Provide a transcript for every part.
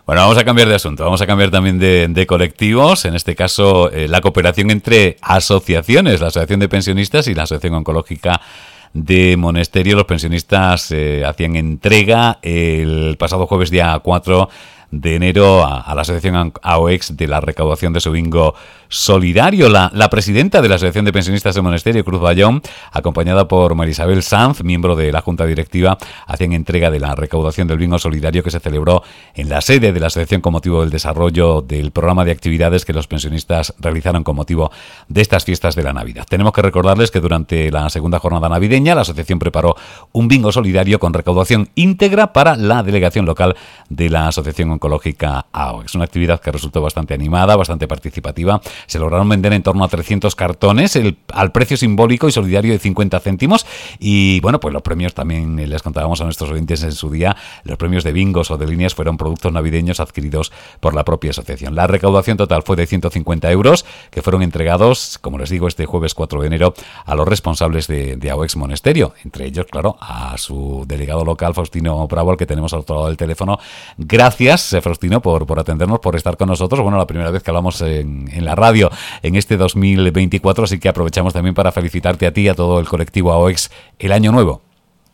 Bueno, vamos a cambiar de asunto, vamos a cambiar también de colectivos, en este caso la cooperación entre asociaciones, la Asociación de Pensionistas y la Asociación Oncológica de Monesterio. Los pensionistas hacían entrega el pasado jueves día 4 de enero a la asociación AOEX de la recaudación de su bingo solidario. La presidenta de la Asociación de Pensionistas de Monesterio, Cruz Bayón, acompañada por María Isabel Sanz, miembro de la Junta Directiva, hacían entrega de la recaudación del bingo solidario que se celebró en la sede de la asociación con motivo del desarrollo del programa de actividades que los pensionistas realizaron con motivo de estas fiestas de la Navidad. Tenemos que recordarles que durante la segunda jornada navideña la asociación preparó un bingo solidario con recaudación íntegra para la delegación local de la Asociación Oncológica AOEX. Una actividad que resultó bastante animada, bastante participativa. Se lograron vender en torno a 300 cartones al precio simbólico y solidario de 50 céntimos. Y bueno, pues los premios también les contábamos a nuestros oyentes en su día. Los premios de bingos o de líneas fueron productos navideños adquiridos por la propia asociación. La recaudación total fue de 150 euros que fueron entregados, como les digo, este jueves 4 de enero a los responsables de AOEX Monesterio. Entre ellos, claro, a su delegado local, Faustino Bravo, al que tenemos al otro lado del teléfono. Gracias, Faustino, por atendernos, por estar con nosotros. Bueno, la primera vez que hablamos en la radio en este 2024, así que aprovechamos también para felicitarte a ti y a todo el colectivo AOEX el año nuevo.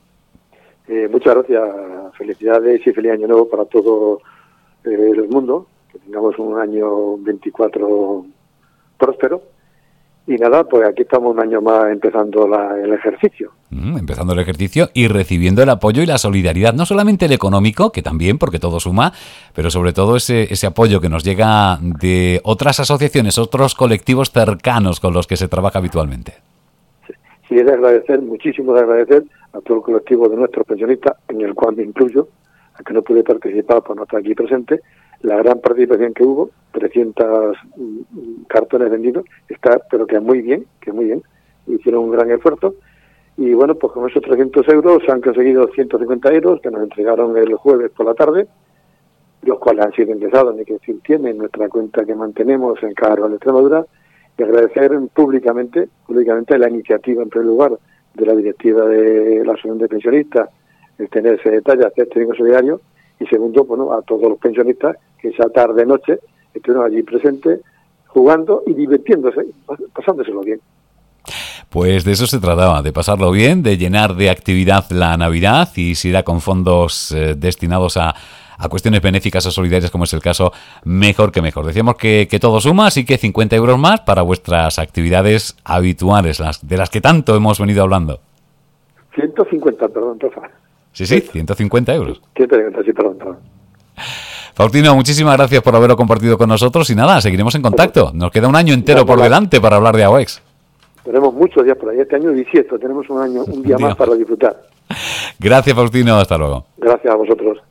Muchas gracias, felicidades y feliz año nuevo para todo el mundo, que tengamos un año 24 próspero. Y nada, pues aquí estamos un año más empezando el ejercicio. Empezando el ejercicio y recibiendo el apoyo y la solidaridad, no solamente el económico, que también, porque todo suma, pero sobre todo ese apoyo que nos llega de otras asociaciones, otros colectivos cercanos con los que se trabaja habitualmente. Sí, es de agradecer, muchísimo de agradecer a todo el colectivo de nuestros pensionistas, en el cual me incluyo, aunque no pude participar por no estar aquí presente. La gran participación que hubo, 300 cartones vendidos, pero que muy bien, hicieron un gran esfuerzo. Y bueno, pues con esos 300 euros se han conseguido 150 euros que nos entregaron el jueves por la tarde, los cuales han sido ingresados, ni que decir tiene, en nuestra cuenta que mantenemos en Caja Rural de Extremadura, y agradecer públicamente la iniciativa, en primer lugar, de la directiva de la Asociación de Pensionistas, el tener ese detalle, hacer este bingo solidario, y segundo, bueno, a todos los pensionistas que esa tarde-noche estuvieron allí presentes, jugando y divirtiéndose, pasándoselo bien. Pues de eso se trataba, de pasarlo bien, de llenar de actividad la Navidad, y si era con fondos destinados a cuestiones benéficas o solidarias, como es el caso, mejor que mejor. Decíamos que todo suma, así que 50 euros más para vuestras actividades habituales, de las que tanto hemos venido hablando. 150, perdón, Rafa. Sí, 150 euros. 150, sí, perdón. Faustino, muchísimas gracias por haberlo compartido con nosotros y nada, seguiremos en contacto. Nos queda un año entero por delante para hablar de AOEX. Tenemos muchos días por ahí, este año bisiesto, tenemos un día más para disfrutar. Gracias, Faustino, hasta luego. Gracias a vosotros.